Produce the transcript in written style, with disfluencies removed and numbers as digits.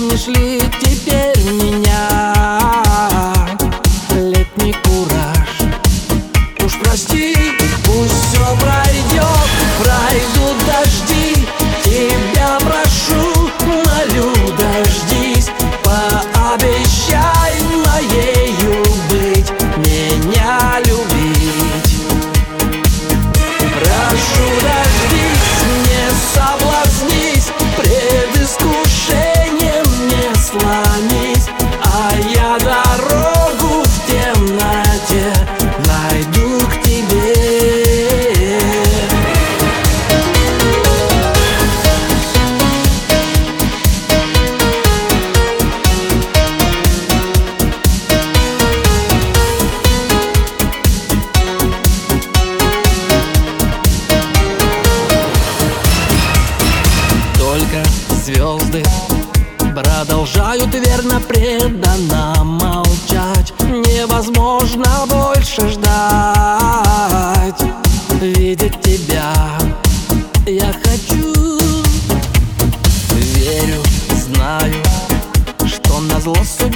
помнишь ли теперь меня? Летний кураж, уж прости, пусть все пройдет, пройдут дожди. Тебя прошу, молю, дождись, пообещай моею быть, меня любить. Прошу, дождись, не соблазнись, пред искушением не сломись, а я дорогу в темноте найду к тебе. Только звезды продолжают верно, преданно молчать. Невозможно больше ждать. Видеть тебя я хочу. Верю, знаю, что назло судьбе